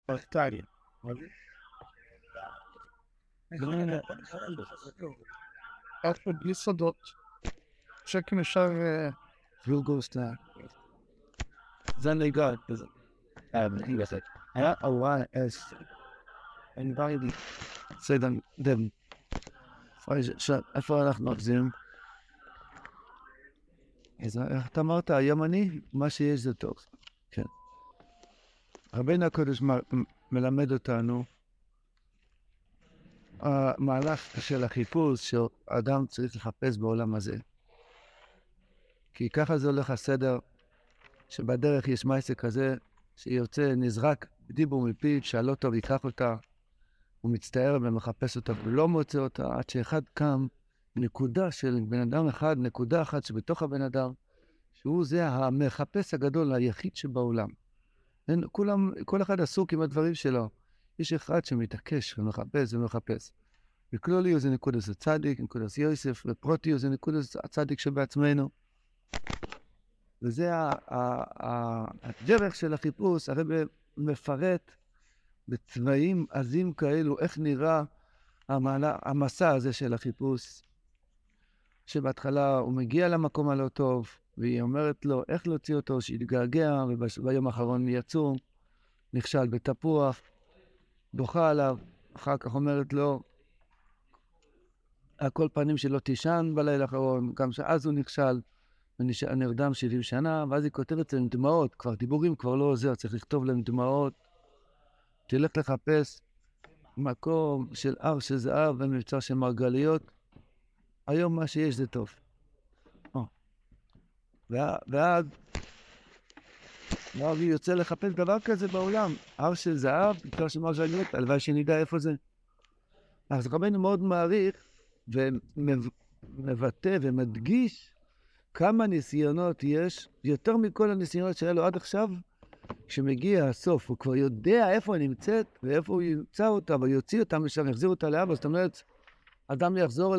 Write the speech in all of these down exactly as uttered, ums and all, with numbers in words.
איטליה. איפה יסודות, שכן אפשר פילגוסטה. זה נגד. היה אולי אס. אני בא לי. סיידן, דם. איפה אנחנו נחזים? אתה אמרת, הימני, מה שיש זה טוב. כן. רבינו הקודש מלמד אותנו המהלך של החיפוש שאדם צריך לחפש בעולם הזה. כי ככה זה הולך הסדר, שבדרך יש מעשה כזה, שיוצא, נזרק דיבור מפיו, שהלא טוב ייקח אותה, הוא מצטער ומחפש אותה ולא מוצא אותה, עד שאחד קם, נקודה של בן אדם אחד, נקודה אחת שבתוך הבן אדם, שהוא זה המחפש הגדול, היחיד שבעולם. אין, כולם, כל אחד עסוק עם הדברים שלו. יש אחד שמתעקש ומחפש ומחפש. וכלוליו זה נקודס הצדיק, נקודס יוסף, ופרוטיו זה נקודס הצדיק שבעצמנו. וזה הדרך של החיפוש, הרב מפרט בצבעים עזים כאלו, איך נראה המעלה, המסע הזה של החיפוש, שבהתחלה הוא מגיע למקום הלא טוב, והיא אומרת לו איך להוציא אותו, שיתגעגע, וביום האחרון יצום, נכשל בתפוח, בוכה עליו, אחר כך אומרת לו, הכל פנים שלו תישן בלילה האחרון, גם שאז הוא נכשל, ונרדם שבעים שנה, ואז היא כותבת להם דמעות, כבר דיבורים כבר לא עוזר, צריך לכתוב להם דמעות, תלך לחפש מקום של הר של זהב ומבצר של מרגליות, היום מה שיש זה טוב. ואז היא יוצא לחפש דבר כזה בעולם, הר של זהב, מבצר של מרגליות, הלוואי שנדע איפה זה. אז רבנו מאוד מעריך ומבטא ומדגיש כמה ניסיונות יש, יותר מכל הניסיונות שהיה לו עד עכשיו, כשמגיע הסוף, הוא כבר יודע איפה היא נמצאת, ואיפה הוא ימצא אותה, ויוציא אותה משם, יחזיר אותה לאבא. זאת אומרת, אדם יחזור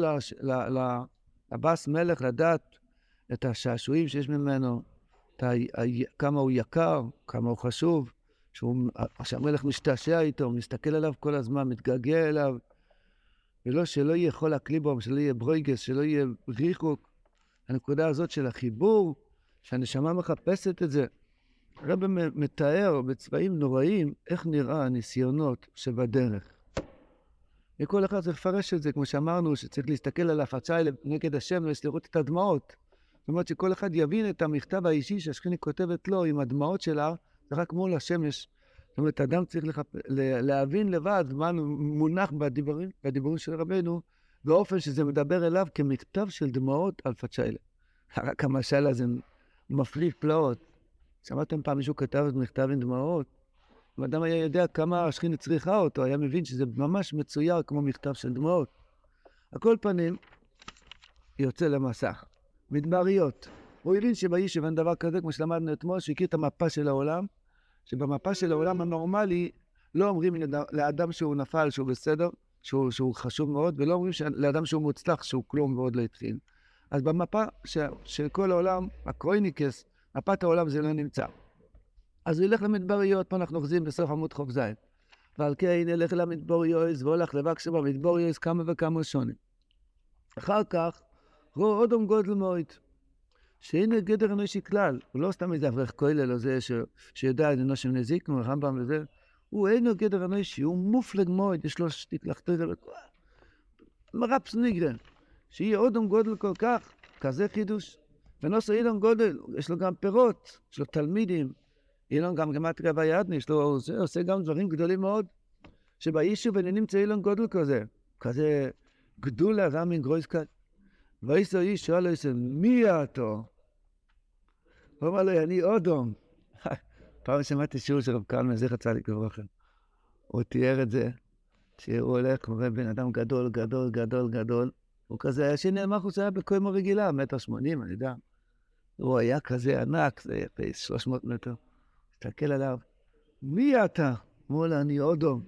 לבס מלך לדעת את השעשועים שיש ממנו, כמה הוא יקר, כמה הוא חשוב, שהמלך משתעשע איתו, מסתכל עליו כל הזמן, מתגעגע אליו, ולא שלא יהיה חול הקליבום, שלא יהיה ברויגס, שלא יהיה ריחוק. הנקודה הזאת של החיבור, שהנשמה מחפשת את זה, הרב מתאר בצבעים נוראים איך נראה הניסיונות שבדרך. וכל אחד צריך לפרש את זה, כמו שאמרנו, שצריך להסתכל על הפצה נגד השמש, לראות את הדמעות. זאת אומרת שכל אחד יבין את המכתב האישי שהשכינה כותבת לו עם הדמעות שלה, זה רק מול השמש. זאת אומרת, אדם צריך לחפ... להבין לבד מה מונח בדיבורים, בדיבורים של רבנו, באופן שזה מדבר אליו כמכתב של דמעות על פצ'יילה. רק המשל הזה מפליף פלאות. שמעתם פעם מישהו כתב את מכתב עם דמעות? אם אדם היה יודע כמה השכינה צריכה אותו, היה מבין שזה ממש מצויר כמו מכתב של דמעות. הכל פנים יוצא למסך. מדבריות. הוא הבין שבאישב אין דבר כזה, כמו שלמדנו אתמול, שהכיר את המפה של העולם, שבמפה של העולם הנורמלי לא אומרים לאדם שהוא נפל, שהוא בסדר, שהוא, שהוא חשוב מאוד, ולא אומרים לאדם שהוא מוצלח, שהוא כלום ועוד לא התחיל. אז במפה ש, של כל העולם, הקרויניקס, מפת העולם זה לא נמצא. אז הוא ילך למדבריות, פה אנחנו אוחזים בסוף עמוד חוף זין. ועל כן ילך למדבריות, והולך לבק שבמדבריות כמה וכמה שונים. אחר כך, רואה אודום גודל מאוד, שהנה גדר אנושי כלל, הוא לא סתם איזה אברך כולל או זה ש... שיודע את אנוש נזיק, כמו רמב"ם וזה, הוא אינו גדר אנושי, הוא מופלג מאוד, יש לו שתיק לחתות, מרפס ניגרן, שיהיה אודום גודל כל כך, כזה חידוש, ונוסו אילון גודל, יש לו גם פירות, יש לו תלמידים, אילון גם גמטריה בידני, יש לו, זה עושה גם דברים גדולים מאוד, שבאישו ונמצא אילון גודל כזה, כזה גדולה רמין גרויסקת, ואיסו איש שואל לו, מי אותו? הוא אמר לו, אני אודום. פעם שמעתי שיעור של רב קלמן, זכר צדיק לברכה. הוא תיאר את זה, שהוא הולך כמו בן אדם גדול, גדול, גדול, גדול. הוא כזה, השני המחוס היה בקוימה רגילה, מטר שמונים, אני יודע. הוא היה כזה ענק, זה היה שלוש מאות מטר. הסתכל עליו, מי אתה? אמרו לו, אני אודום.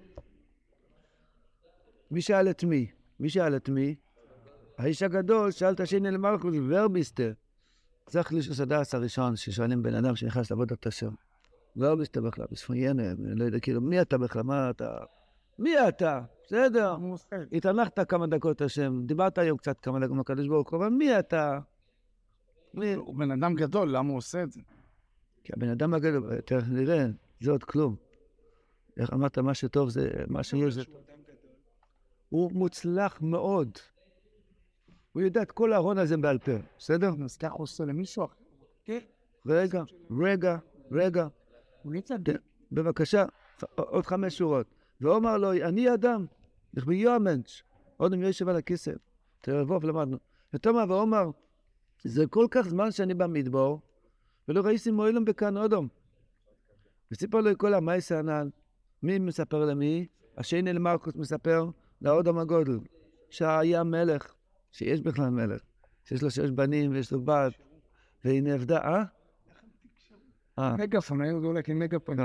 מי שאל את מי? מי שאל את מי? האיש הגדול שאל את השני למלכות, ורביסטר. זה החליש הסדס הראשון ששואלים בן אדם שנכנס לעבוד את השם. לא מסתבך לה, בספיינה, אני לא יודע, כאילו, מי אתה בכלל? מה אתה? מי אתה? בסדר. התענחת כמה דקות השם, דיברת היום קצת כמה דקות מהקדוש ברוך הוא, אבל מי אתה? מי? הוא בן אדם גדול, למה הוא עושה את זה? כי הבן אדם הגדול, תכף נראה, זה עוד כלום. איך אמרת, מה שטוב זה, מה שיש זה... הוא מוצלח מאוד. הוא יודע את כל הארון הזה בעל פה, בסדר? אז ככה הוא עושה למישהו אחר. כן. רגע, רגע, רגע. הוא נצא בבקשה, עוד חמש שורות. ואומר לו, אני אדם, נכבי יומנץ', עוד אם יושב על הכיסא. תרבוב למדנו. ותאמר ואומר, זה כל כך זמן שאני במדבור, ולא ראיתי מועילם בכאן אודום. וסיפר לו כל המייסה הנ"ל, מי מספר למי? השני למרקוס מספר לאודם הגודל, שהיה מלך, שיש בכלל מלך, שיש לו שש בנים ויש לו בת, והיא נעבדה, אה? אה. מגפון, היו דולק עם מגפון.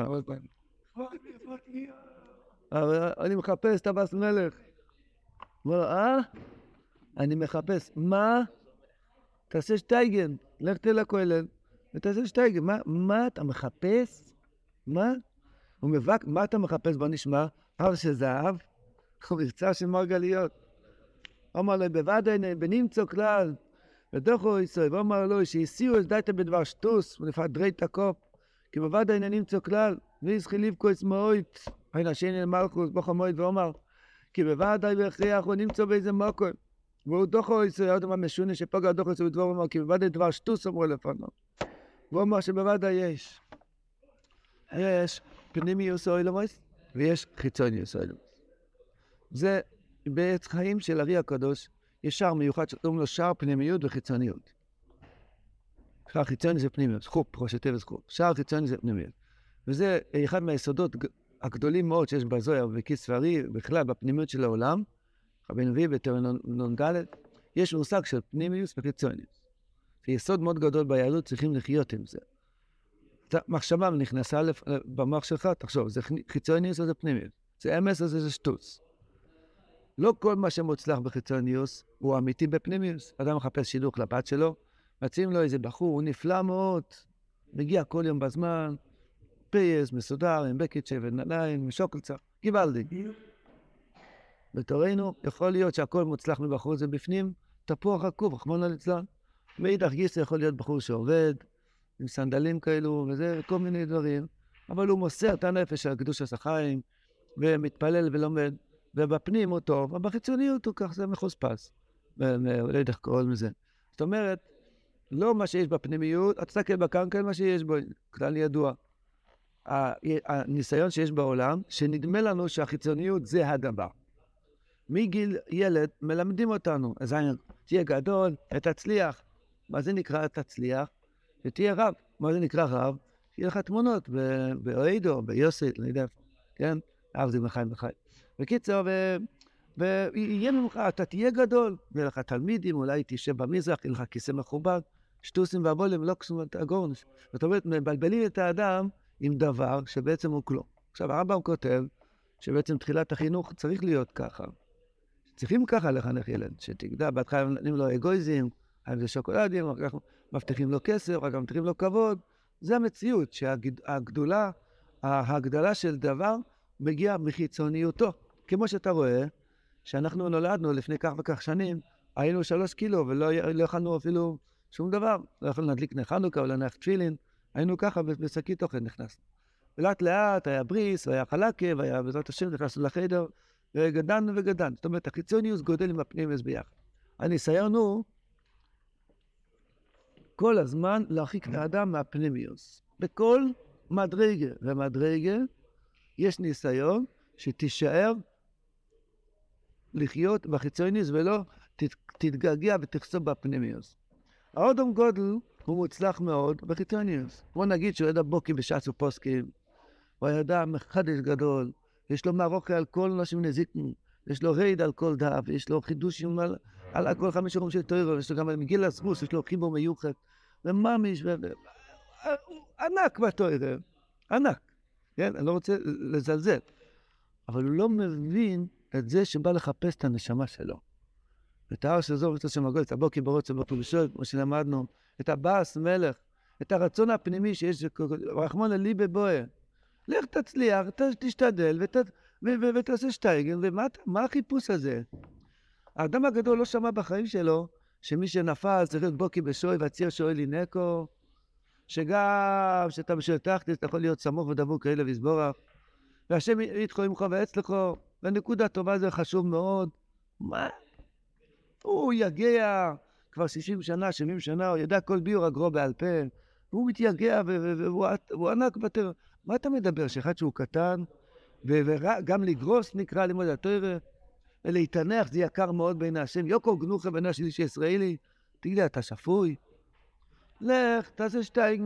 אבל אני מחפש את הבס מלך. הוא אומר, אה? אני מחפש. מה? תעשה שטייגן. לך תל הכולל ותעשה שטייגן. מה, מה אתה מחפש? מה? הוא מבק, מה אתה מחפש? בוא נשמע. הר של זהב. הוא מבצע של מרגליות. אומר לו, בוודאי בנמצוא כלל. ודוחו ישראל. ואומר לו, שהסיעו את דייתם בדבר שטוס. ונפעד דרי תקופ. כי בוודאי נמצוא כלל. וישחי לבכו את שמואית. הנה שני למלכוס בוך המועד ואומר, כי בוודאי והכריח הוא נמצא באיזה מוקר. והוא דוחו ישראל, עוד אמר משונה שפוגע דוחו ישראל ודבור אמר, כי בוודאי דבר שטוס אמרו לפניו. והוא אמר שבוודאי יש. יש פנימיוס אוילמוס ויש חיצוניוס אוילמוס. זה בעץ חיים של ארי הקדוש, יש שער מיוחד שקוראים לו שער פנימיות וחיצוניות. שער חיצוני זה פנימיות, חופ, ראשי תיבס חופ. שער חיצוני זה פנימיות. וזה אחד מהיסודות הגדולים מאוד שיש בזוהר וכיס וארי, בכלל בפנימיות של העולם, רבי נביא בתרנ"ד, יש מושג של פנימיוס וחיצוניוס. זה יסוד מאוד גדול ביהדות, צריכים לחיות עם זה. מחשבה נכנסה במוח שלך, תחשוב, זה חיצוניוס או זה פנימיוס? זה אמס או זה שטוץ? לא כל מה שמוצלח בחיצוניוס הוא אמיתי בפנימיוס. אדם מחפש שידוך לבת שלו, מציעים לו איזה בחור, הוא נפלא מאוד, מגיע כל יום בזמן, פייס, מסודר, עם בקיצ'ה ונעליים, עם שוקולצה, גיבלדי. בתורנו, יכול להיות שהכל מוצלח מבחור זה בפנים, תפוח עקוב, רחמנא ליצלן. מאידך גיסא יכול להיות בחור שעובד, עם סנדלים כאלו, וזה כל מיני דברים, אבל הוא מוסר את הנפש על קדושת החיים, ומתפלל ולומד, ובפנים הוא טוב, אבל בחיצוניות הוא כך, זה מחוספס. לא יודע איך קוראים לזה. זאת אומרת, לא מה שיש בפנימיות, אתה תסתכל בקנקן מה שיש בו, כלל ידוע. הניסיון שיש בעולם, שנדמה לנו שהחיצוניות זה הדבר. מגיל ילד מלמדים אותנו, אז תהיה גדול, תצליח. מה זה נקרא תצליח? שתהיה רב. מה זה נקרא רב? שיהיה לך תמונות באוידו, ביוסית, לא יודע איפה. כן? רב זה מחיים בחיים. בקיצור, ויהיה ממך, אתה תהיה גדול, ויהיה לך תלמידים, אולי תשב במזרח, יהיה לך כיסא מכובד, שטוסים והבולים, לא קסום את הגורנש. זאת אומרת, מבלבלים את האדם עם דבר שבעצם הוא כלום. עכשיו, הרמב"ם כותב שבעצם תחילת החינוך צריך להיות ככה. צריכים ככה לחנך ילד, שתגדל, בהתחלה נותנים לו אגואיזם, האם זה שוקולדים, אחר כך מבטיחים לו כסף, אחר כך מבטיחים לו כבוד. זה המציאות, שהגדולה, ההגדלה של דבר מגיעה מחיצוניותו. כמו שאתה רואה, שאנחנו נולדנו לפני כך וכך שנים, היינו שלוש קילו ולא לא יכלנו אפילו שום דבר. לא יכולנו להדליק נחנוכה או להניח תפילין, היינו ככה בשקית תוכן נכנסנו. ולאט לאט היה בריס, היה חלקה, והיה בעזרת השם נכנסנו לחדר, וגדלנו וגדלנו. זאת אומרת, החיצוניוס גודל עם הפנימיוס ביחד. הניסיון הוא כל הזמן להרחיק את האדם מהפנימיוס. בכל מדרגה ומדרגה יש ניסיון שתישאר לחיות בחיצוניוס ולא תתגעגע ותחסוב בפנימיוס. האודם גודל הוא מוצלח מאוד בחיצוניוס. בוא נגיד שהוא ידע בוקי בשעס ופוסקים, הוא ידע מחדש גדול, יש לו מערוכי על כל נשים נזיקן, יש לו ריד על כל דף, יש לו חידושים על, על, על כל חמש שחום של תוירו, יש לו גם על מגיל הסבוס, יש לו חיבור מיוחד, וממיש, ו... ענק בתוירו, ענק. כן? אני לא רוצה לזלזל. אבל הוא לא מבין את זה שבא לחפש את הנשמה שלו. את ההר של זו וצו שמגול, את הבוקי ברוץ ובוקי בשול, כמו שלמדנו, את הבאס מלך, את הרצון הפנימי שיש, רחמנא ליבא בואה. לך תצליח, ת, תשתדל ות, ו, ו, ותעשה שטייגל, ומה מה החיפוש הזה? האדם הגדול לא שמע בחיים שלו שמי שנפל צריך להיות בוקי בשוי והציר שוי לינקו, שגם שאתה בשביל תחתית אתה יכול להיות סמוך ודבוק כאלה ויסבורך, והשם יתכו עמך ואצלכו, והנקודה טובה זה חשוב מאוד. מה? הוא יגיע כבר שישים שנה, שבעים שנה, הוא ידע כל ביור הגרו בעל פה, והוא מתייגע והוא ענק בתר. מה אתה מדבר? שאחד שהוא קטן, וגם לגרוס נקרא לימוד התורה, ולהתענך זה יקר מאוד בעיני השם. יוקו גנוחה בעיני השלישי ישראלי, תגיד לי, אתה שפוי? לך, תעשה שטייג,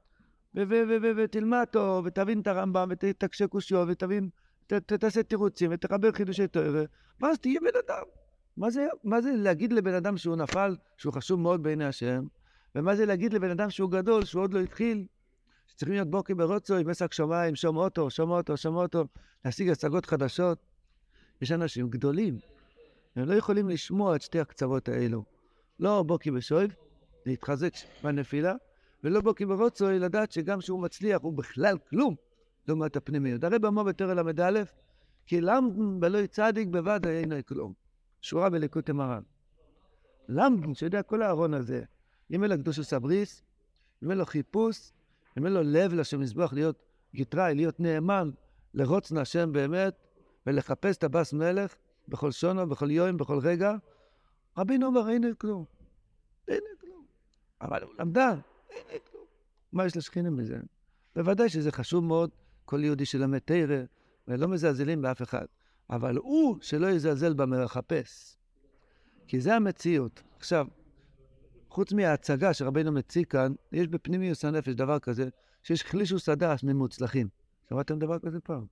ותלמד טוב, ותבין את הרמב"ם, ותקשה קושיו, ותבין, תעשה תירוצים, ותחבר חידושי תורה, ואז תהיה בן אדם. מה זה, מה זה להגיד לבן אדם שהוא נפל, שהוא חשוב מאוד בעיני השם, ומה זה להגיד לבן אדם שהוא גדול, שהוא עוד לא התחיל, שצריכים להיות בוקי ברוצו, עם עסק שמיים, שום אוטו, שום אוטו, שום אוטו, להשיג השגות חדשות. יש אנשים גדולים, הם לא יכולים לשמוע את שתי הקצוות האלו. לא בוקי בשויב, להתחזק בנפילה, ולא בוקי ברוצו, לדעת שגם שהוא מצליח, הוא בכלל כלום, לעומת הפנימיות. הרי במו בתורה למד א', כי למדן בלוי צדיק בבד אינו כלום. שורה בליקוטי מרן. למדן, שיודע כל הארון הזה, אם אין לו קדוש וסבריס, אם אין לו חיפוש, אם אין לו לב לשם מזבח להיות גיטראי, להיות נאמן, לרוץ נשם באמת, ולחפש את הבס מלך, בכל שונו, בכל יום, בכל רגע, רבינו אומר, אין כלום. אין כלום. אבל הוא למדן, אין כלום. מה יש לשכינים מזה? בוודאי שזה חשוב מאוד, כל יהודי שלמד תורה, ולא מזלזלים באף אחד. אבל הוא שלא יזלזל במחפש. כי זה המציאות. עכשיו, חוץ מההצגה שרבינו מציג כאן, יש בפנימיוס הנפש דבר כזה, שיש חלישוס הדעת ממוצלחים. שמעתם דבר כזה פעם?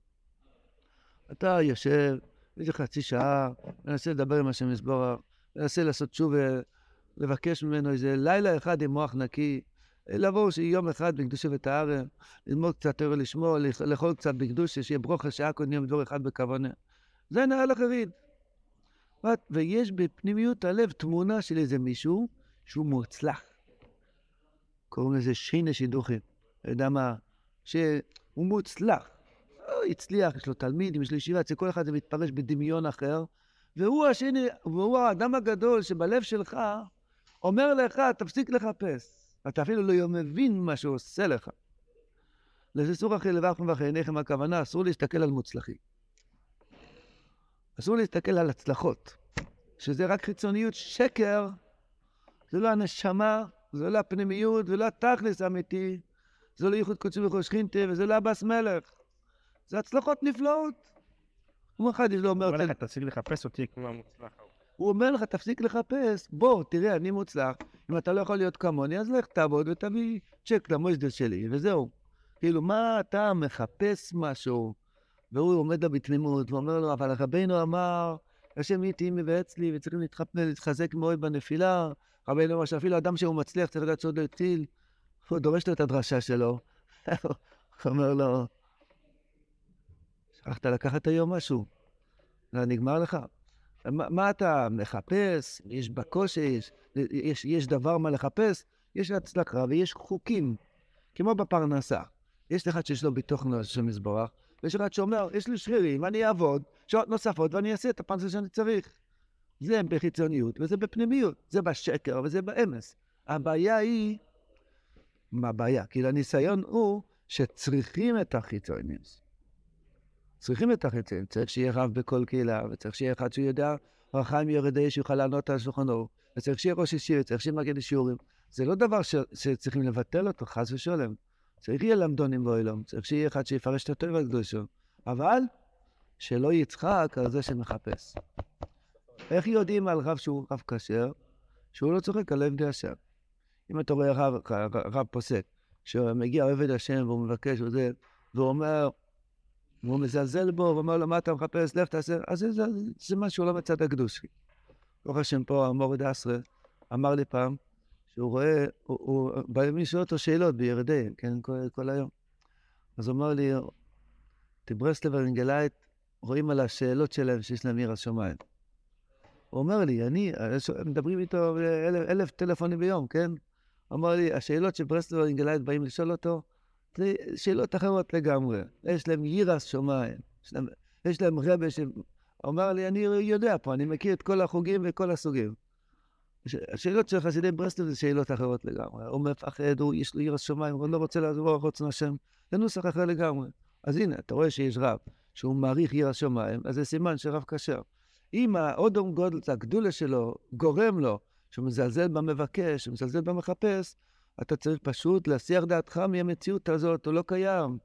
אתה יושב, איזה חצי שעה, מנסה לדבר עם השם יסבורך, מנסה לעשות שוב, לבקש ממנו איזה לילה אחד עם מוח נקי, לבוא שיום אחד בקדושה וטהרה, ללמוד קצת תורה לשמור, לאכול קצת בקדושה, שיהיה ברוכה שעה כל יום דבר אחד בכוונה. זה נעל אחרית. ויש בפנימיות הלב תמונה של איזה מישהו שהוא מוצלח. קוראים לזה שינה שידוכים. אתה יודע מה? שהוא מוצלח. הוא הצליח, יש לו תלמיד, יש לו ישיבה, אצל כל אחד זה מתפרש בדמיון אחר, והוא השני, והוא האדם הגדול שבלב שלך אומר לך, תפסיק לחפש. אתה אפילו לא מבין מה שהוא עושה לך. לזה אסור אחרי לבכם ואחרי עיניכם הכוונה, אסור להסתכל על מוצלחים. אסור להסתכל על הצלחות, שזה רק חיצוניות שקר, זה לא הנשמה, זה לא הפנימיות, זה לא התכלס האמיתי, זה לא ייחוד קודשי וכל שכינתה, וזה לא הבס מלך. זה הצלחות נפלאות. הוא אחד לא אומר... הוא אומר לך, תפסיק לחפש אותי כמו המוצלח. הוא אומר לך, תפסיק לחפש, בוא, תראה, אני מוצלח, אם אתה לא יכול להיות כמוני, אז לך תעבוד ותביא צ'ק למושדל שלי, וזהו. כאילו, מה אתה מחפש משהו? והוא עומד לו בתמימות, ואומר לו, אבל רבינו אמר, השם איתי עמי ואצלי, וצריכים להתחזק מאוד בנפילה. רבינו אמר שאפילו אדם שהוא מצליח, צריך לדעת שעוד לא התחיל. הוא דורש לו את הדרשה שלו. הוא אומר לו, שכחת לקחת היום משהו? זה נגמר לך. מה, מה אתה מחפש? יש בקושי, יש, יש, יש דבר מה לחפש? יש הצלחה ויש חוקים, כמו בפרנסה. יש אחד שיש לו ביטחון של יסבורך, ויש אחד שאומר, יש לי שרירים, אני אעבוד, שעות נוספות, ואני אעשה את הפרנסה שאני צריך. זה בחיצוניות, וזה בפנימיות, זה בשקר, וזה באמס. הבעיה היא, מה הבעיה? כי הניסיון הוא שצריכים את החיצוניות. צריכים את החיצוניות, צריך שיהיה רב בכל קהילה, וצריך שיהיה אחד שהוא יודע, רחיים יורדי שיוכל לענות על שולחנו, וצריך שיהיה ראש ישיר, צריך שיהיה מגן לשיעורים. זה לא דבר ש... שצריכים לבטל אותו, חס ושלום. צריך יהיה למדונים באילום, צריך שיהיה אחד שיפרש את הטוב הקדושו, אבל שלא יצחק על זה שמחפש. איך יודעים על רב שהוא רב כשר, שהוא לא צוחק על עבדי השם? אם אתה רואה רב, רב, רב פוסק, שמגיע עבד השם והוא מבקש וזה, והוא אומר, והוא מזלזל בו, ואומר לו, מה אתה מחפש? לך תעשה, אז זה, זה, זה משהו לא מצד הקדוש. ברוך השם פה, המורד עשרה, אמר לי פעם, שהוא רואה, הוא, הוא בא למי שואל אותו שאלות בירדי, כן, כל, כל היום. אז הוא אמר לי, תברסלב הרנגלאית, רואים על השאלות שלהם שיש להם עיר השמיים. הוא אומר לי, אני, מדברים איתו אלף, אלף טלפונים ביום, כן? אמר לי, השאלות שברסלב אינגלייט באים לשאול אותו, זה שאלות אחרות לגמרי. יש להם יירס שמיים. יש להם, יש להם רבה שאומר לי, אני יודע פה, אני מכיר את כל החוגים וכל הסוגים. השאלות של חסידי ברסלב זה שאלות אחרות לגמרי. הוא מפחד, הוא יש לו יירס שמיים, הוא לא רוצה לעזור רצון השם. זה נוסח אחר לגמרי. אז הנה, אתה רואה שיש רב שהוא מעריך יירס שמיים, אז זה סימן שרב כשר. אם האודום גודל, הגדולה שלו, גורם לו, שהוא מזלזל במבקש, שהוא מזלזל במחפש, אתה צריך פשוט להסיח דעתך מהמציאות הזאת, הוא לא קיים.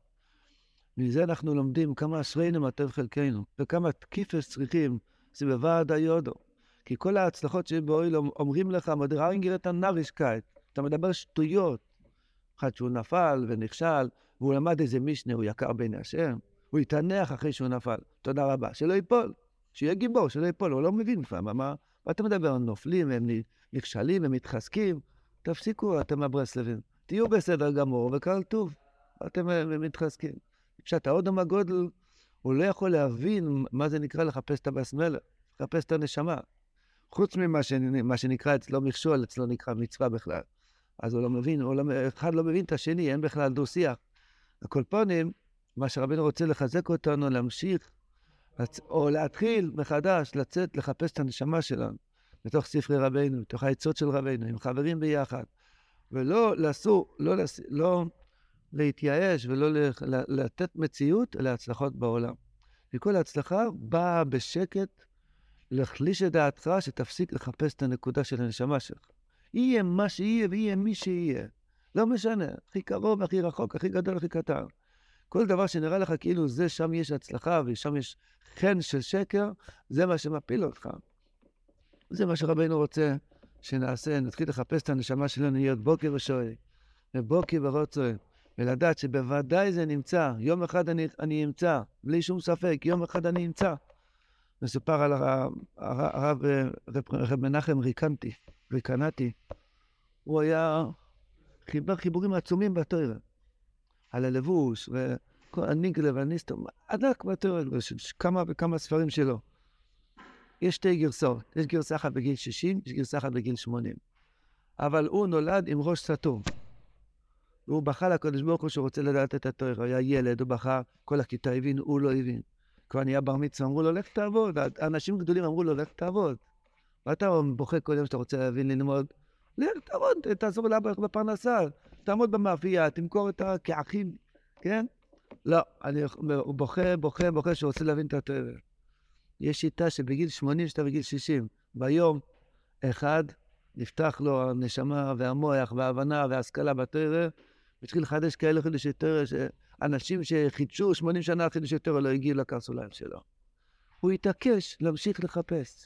מזה אנחנו לומדים כמה אשרינו מטב חלקנו, וכמה תקיפס צריכים, זה בוועד היודו. כי כל ההצלחות שבאוהל אומרים לך, מדרעינגר את הנרישקייט, אתה מדבר שטויות. אחד שהוא נפל ונכשל, והוא למד איזה משנה, הוא יקר בעיני השם, הוא יתענח אחרי שהוא נפל. תודה רבה, שלא ייפול, שיהיה גיבור, שלא ייפול, הוא לא מבין לפעמים, מה, מה אתה מדבר? הם נופלים, הם נכשלים, הם מתחזקים, תפסיקו, אתם הברסלבים, תהיו בסדר גמור וקהל טוב, אתם מתחזקים. כשאתה אודום הגודל, הוא לא יכול להבין מה זה נקרא לחפש את הבסמלה, לחפש את הנשמה. חוץ ממה שנ... שנקרא אצלו מכשול, אצלו נקרא מצווה בכלל. אז הוא לא מבין, הוא לא... אחד לא מבין את השני, אין בכלל דו שיח. הכל פונים, מה שרבינו רוצה לחזק אותנו, להמשיך, לצ... או להתחיל מחדש, לצאת, לחפש את הנשמה שלנו, בתוך ספרי רבינו, בתוך העצות של רבינו, עם חברים ביחד. ולא לסור, לא, לס... לא להתייאש ולא לתת מציאות להצלחות בעולם. וכל ההצלחה באה בשקט, להחליש את דעתך שתפסיק לחפש את הנקודה של הנשמה שלך. יהיה מה שיהיה ויהיה מי שיהיה. לא משנה, הכי קרוב, הכי רחוק, הכי גדול, הכי קטן. כל דבר שנראה לך כאילו זה שם יש הצלחה ושם יש חן של שקר, זה מה שמפיל אותך. זה מה שרבינו רוצה שנעשה, נתחיל לחפש את הנשמה שלנו, להיות בוקר ושואל, ובוקר ורוצוי, ולדעת שבוודאי זה נמצא, יום אחד אני, אני אמצא, בלי שום ספק, יום אחד אני אמצא. מסופר על הרב, הרב, הרב מנחם ריקנטי, ריקנטי, הוא היה חיבר חיבורים עצומים בתורה, על הלבוש, וכל הניגלה והניסטום, עדק בתורה, כמה וכמה ספרים שלו. יש שתי גרסאות, יש גרסה אחת בגיל שישים, יש גרסה אחת בגיל שמונים. אבל הוא נולד עם ראש סתום. והוא בכה לקדוש ברוך הוא שהוא רוצה לדעת את התורה, הוא היה ילד, הוא בכה, כל הכיתה הבין, הוא לא הבין. כבר נהיה בר מצווה, אמרו לו, לך תעבוד. אנשים גדולים אמרו לו, לך תעבוד. ואתה בוכה כל יום שאתה רוצה להבין ללמוד, לך תעבוד, תעזור לאבא בפרנסה, תעמוד במאפייה, תמכור את הכעכים, כן? לא, אני, הוא בוכה, בוכה, בוכה שהוא רוצה להבין את התורה. יש שיטה שבגיל שמונים, שאתה בגיל שישים, ביום אחד נפתח לו הנשמה והמוח וההבנה וההשכלה בתורה, והתחיל לחדש כאלה חידושי תורה, שאנשים שחידשו שמונים שנה חידושי תורה לא הגיעו לקרסוליים שלו. הוא התעקש להמשיך לחפש.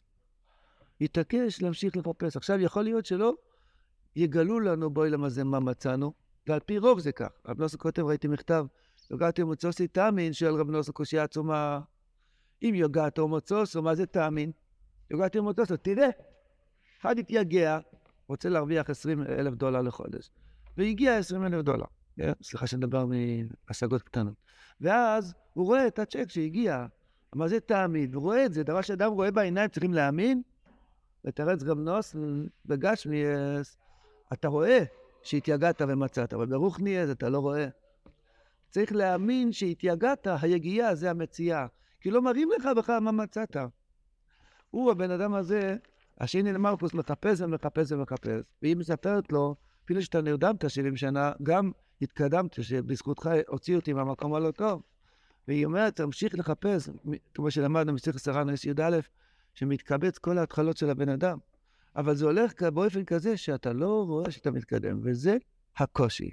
התעקש להמשיך לחפש. עכשיו יכול להיות שלא יגלו לנו בעולם הזה מה מצאנו, ועל פי רוב זה כך. רב נוסו כותב, ראיתי מכתב, יוגעתי מוצוסי תאמין, שואל רב נוסו קושיה עצומה, אם יוגעת או מוצוסו, מה זה תאמין? יוגעתי מוצוסו, תראה, אחד התייגע, רוצה להרוויח עשרים אלף דולר לחודש, והגיע עשרים אלף דולר. סליחה שנדבר מהשגות קטנות. ואז הוא רואה את הצ'ק שהגיע, מה זה תאמין? הוא רואה את זה, דבר שאדם רואה בעיניים, צריכים להאמין, ותרץ גם נוס, בגש מייס, אתה רואה שהתייגעת ומצאת, אבל ברוך נהיה, אתה לא רואה. צריך להאמין שהתייגעת, היגיעה זה המציאה, כי לא מראים לך בכלל מה מצאת. הוא, הבן אדם הזה, השני למרקוס, מחפש ומחפש ומחפש, והיא מספרת לו, אפילו שאתה נרדמת שבעים שנה, גם התקדמת, שבזכותך הוציא אותי מהמקום הלא טוב. והיא אומרת, תמשיך לחפש, כמו שלמדנו מסכת סרא נס י"א, שמתקבץ כל ההתחלות של הבן אדם. אבל זה הולך באופן כזה שאתה לא רואה שאתה מתקדם, וזה הקושי.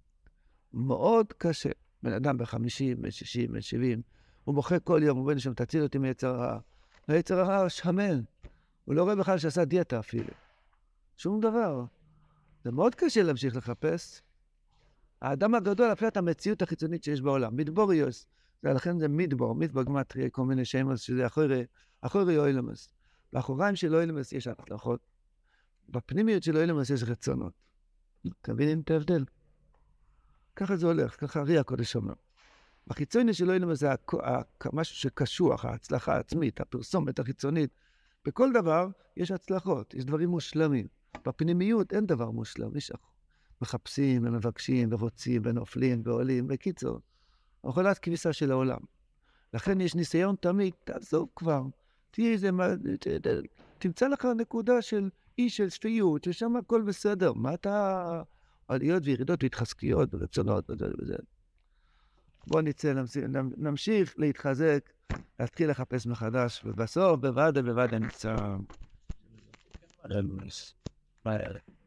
מאוד קשה. בן אדם ב-חמישים, ב-שישים, ב-שבעים, הוא בוכה כל יום, הוא בן שם, תציל אותי מיצר הרע. היצר הרע שמן. הוא לא רואה בכלל שעשה דיאטה אפילו. שום דבר. זה מאוד קשה להמשיך לחפש. האדם הגדול אפילו את המציאות החיצונית שיש בעולם. מדבוריוס. לכן זה מדבור, מדבור גמטריה, כל מיני שמות שזה אחרי, אחרי אוילמס. באחוריים של אוילמס יש הצלחות. בפנימיות של אוילמס יש רצונות. אתם מבינים את ההבדל? ככה זה הולך, ככה ארי הקודש אומר. בחיצוני של אוילמס זה משהו שקשוח, ההצלחה העצמית, הפרסומת החיצונית. בכל דבר יש הצלחות, יש דברים מושלמים. בפנימיות אין דבר מושלם, יש מחפשים ומבקשים ורוצים ונופלים ועולים. בקיצור, מכונת כביסה של העולם. לכן יש ניסיון תמיד, תעזוב כבר. תהיה איזה, תמצא לך נקודה של אי של שפיות, ששם הכל בסדר. מה אתה... עליות וירידות והתחזקיות ורצונות וזה וזה. בואו נצא, נמשיך להתחזק, להתחיל לחפש מחדש, ובסוף בוודא בוודא נמצא...